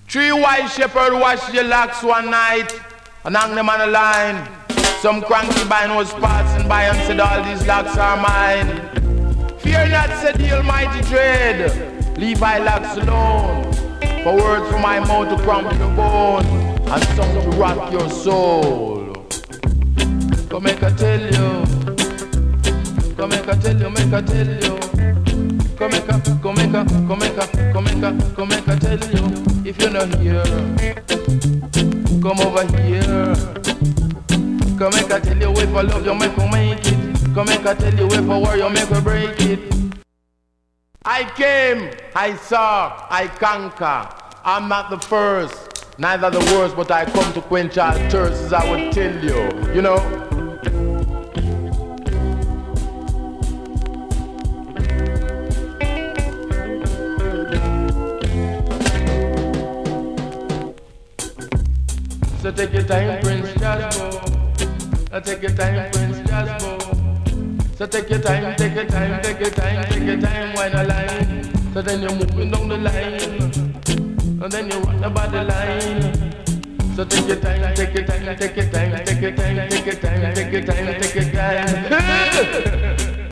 Three white shepherds washed the locks one night and hung them on the line. Some cranky vine was passing by and said, all these locks are mine. Fear not, said the Almighty dread. Leave my locks alone. For words from my mouth to crumble your bone and some to rock your soul. Come make I tell you. Come make I tell you, make I tell you. Come make I tell you. If you're not here, come over here. Come make I tell you, if I love you, make me make it. Come make I tell you, if I war you, make me break it. I came, I saw, I conquer. I'm not the first, neither the worst, but I come to quench all thirsts, as I would tell you, you know. So take your time, Prince Jasbo. Take your time, Prince Jasbo. So take your time, take your time, take your time, take your time, wine a line. So then you're moving down the line, and then you run about the line. So take your time, take your time, take your time, take your time, take your time, take your time, take your time.